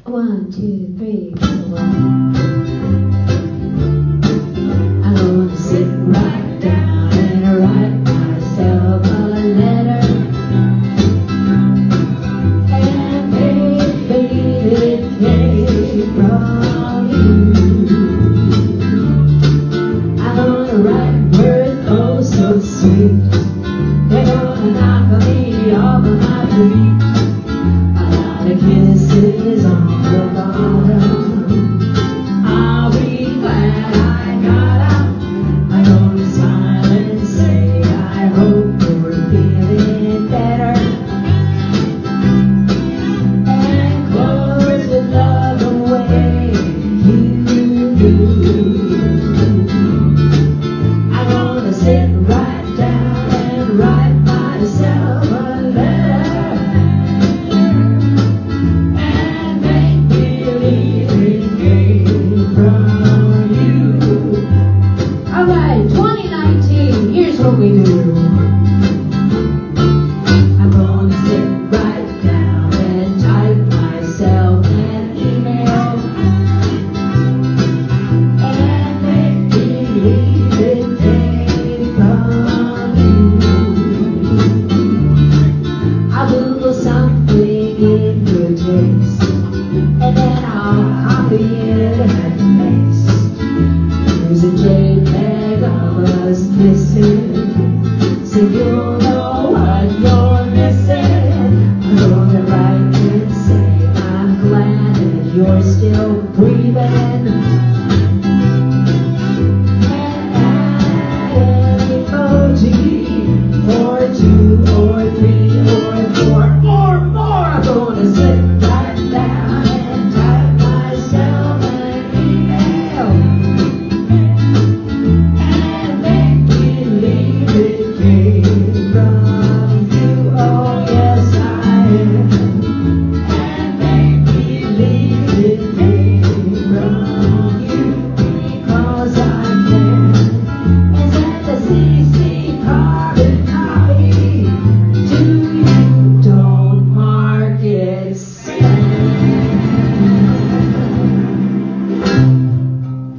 1, 2, 3, 4. I'm gonna sit right down and write myself a letter and make believe it came from you. I'm gonna write words oh so sweet. They're gonna knock me off of my feet. A lot of kisses on the bottom. I'll be glad I got out. I'm gonna smile and say I hope you're feeling better. And close with love the way you do. I'm gonna sit right down and write myself a letter and make believe it came from you. Alright, 2019, here's what we do. I'm gonna sit right down and type myself an email and make believe it came from you. I'll Google something in good taste and then I'll copy it and paste. Use a JPEG of us kissing, so you'll know what you're missing. I'm gonna write and say I'm glad that you're still breathing.